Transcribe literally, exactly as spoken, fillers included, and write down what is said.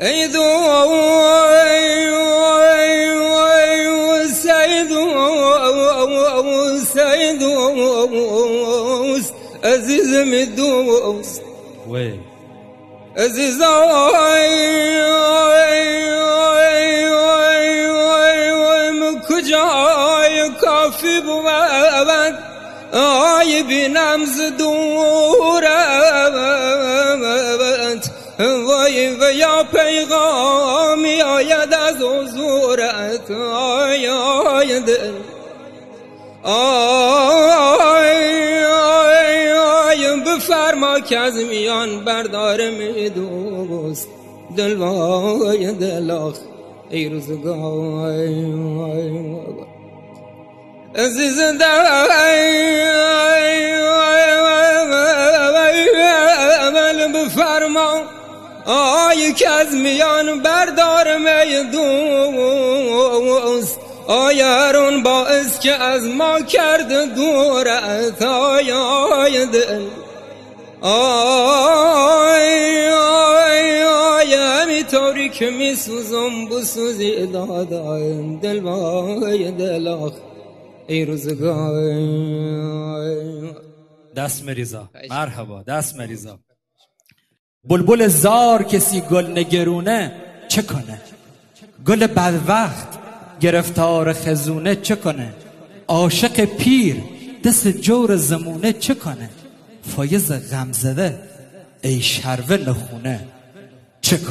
ای دو سید سید عزیزم دوست وی عزیز کجای کافی بود آی بینم ز دورت وای و یا پیغامی آید از حضورت آی آی دل آی آی آی بفرما که از میان بردارم ای دوست دل وای دل آخ ای روزگار عزیز دل بفرما آی که از میان بردارم ای دوست آی هرون باعث که از ما کرده دورت آی آی دل آی آی آی همینطوری که می سوزم بسوزی دادایم دل وای دل آخ ای روزگار. دست مریزا مرحبا دست مریزا. بلبل زار کسی گل نگرونه چه کنه؟ گل بدوقت گرفتار خزونه چه کنه؟ عاشق پیر دست جور زمونه چه کنه؟ فایز غمزده ای شروه نخونه چه کنه؟